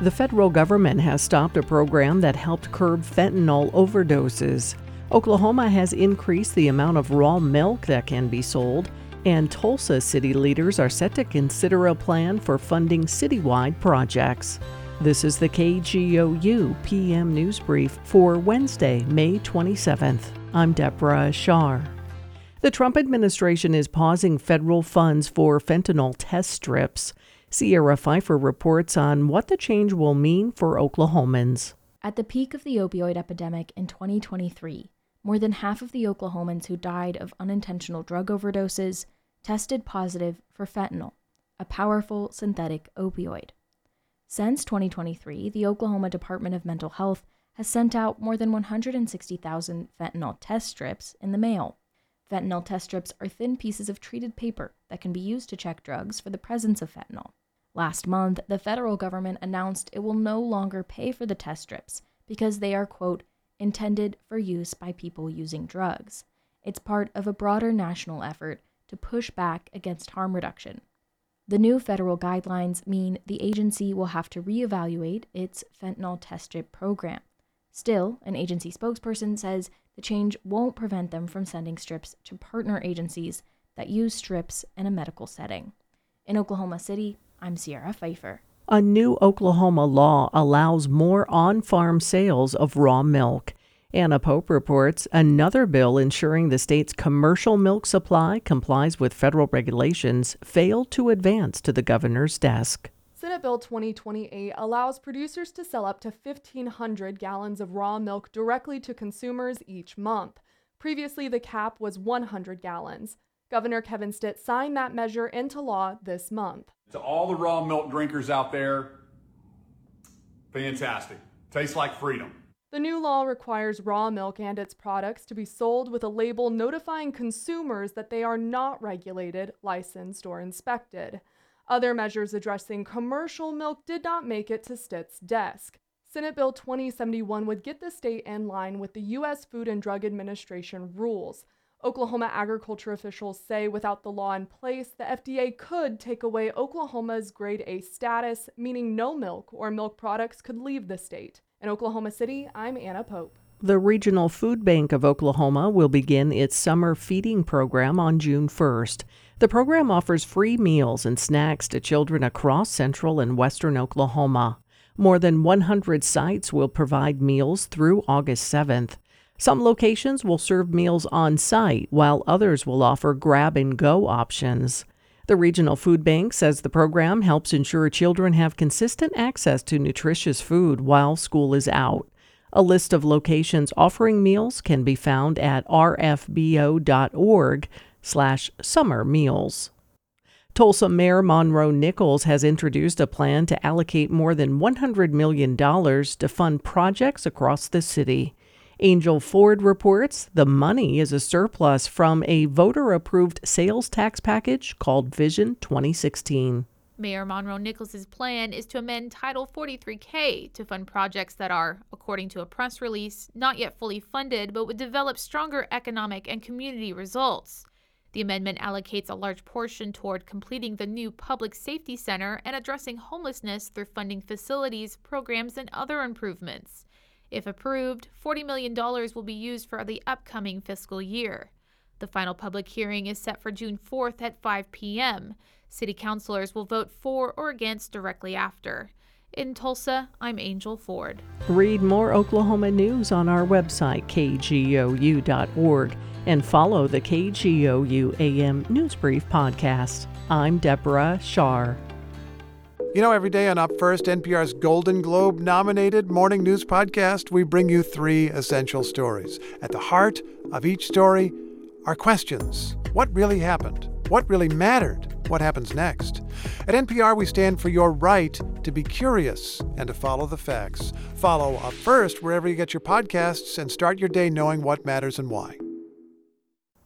The federal government has stopped a program that helped curb fentanyl overdoses. Oklahoma has increased the amount of raw milk that can be sold, and Tulsa city leaders are set to consider a plan for funding citywide projects. This is the KGOU PM News Brief for Wednesday, May 27th. I'm Deborah Shar. The Trump administration is pausing federal funds for fentanyl test strips. Sierra Pfeiffer reports on what the change will mean for Oklahomans. At the peak of the opioid epidemic in 2023, more than half of the Oklahomans who died of unintentional drug overdoses tested positive for fentanyl, a powerful synthetic opioid. Since 2023, the Oklahoma Department of Mental Health has sent out more than 160,000 fentanyl test strips in the mail. Fentanyl test strips are thin pieces of treated paper that can be used to check drugs for the presence of fentanyl. Last month, the federal government announced it will no longer pay for the test strips because they are, quote, intended for use by people using drugs. It's part of a broader national effort to push back against harm reduction. The new federal guidelines mean the agency will have to reevaluate its fentanyl test strip program. Still, an agency spokesperson says the change won't prevent them from sending strips to partner agencies that use strips in a medical setting. In Oklahoma City, I'm Sierra Pfeiffer. A new Oklahoma law allows more on-farm sales of raw milk. Anna Pope reports another bill ensuring the state's commercial milk supply complies with federal regulations failed to advance to the governor's desk. Senate Bill 2028 allows producers to sell up to 1,500 gallons of raw milk directly to consumers each month. Previously, the cap was 100 gallons. Governor Kevin Stitt signed that measure into law this month. To all the raw milk drinkers out there, fantastic. Tastes like freedom. The new law requires raw milk and its products to be sold with a label notifying consumers that they are not regulated, licensed, or inspected. Other measures addressing commercial milk did not make it to Stitt's desk. Senate Bill 2071 would get the state in line with the U.S. Food and Drug Administration rules. Oklahoma agriculture officials say without the law in place, the FDA could take away Oklahoma's Grade A status, meaning no milk or milk products could leave the state. In Oklahoma City, I'm Anna Pope. The Regional Food Bank of Oklahoma will begin its summer feeding program on June 1st. The program offers free meals and snacks to children across central and western Oklahoma. More than 100 sites will provide meals through August 7th. Some locations will serve meals on site, while others will offer grab-and-go options. The Regional Food Bank says the program helps ensure children have consistent access to nutritious food while school is out. A list of locations offering meals can be found at rfbo.org/summer meals. Tulsa Mayor Monroe Nichols has introduced a plan to allocate more than $100 million to fund projects across the city. Angel Ford reports the money is a surplus from a voter-approved sales tax package called Vision 2016. Mayor Monroe Nichols' plan is to amend Title 43K to fund projects that are, according to a press release, not yet fully funded but would develop stronger economic and community results. The amendment allocates a large portion toward completing the new Public Safety Center and addressing homelessness through funding facilities, programs, and other improvements. If approved, $40 million will be used for the upcoming fiscal year. The final public hearing is set for June 4th at 5 p.m. City councilors will vote for or against directly after. In Tulsa, I'm Angel Ford. Read more Oklahoma news on our website, kgou.org, and follow the KGOU AM News Brief podcast. I'm Deborah Shar. You know, every day on Up First, NPR's Golden Globe-nominated morning news podcast, we bring you 3 essential stories. At the heart of each story are questions. What really happened? What really mattered? What happens next? At NPR, we stand for your right to be curious and to follow the facts. Follow Up First wherever you get your podcasts and start your day knowing what matters and why.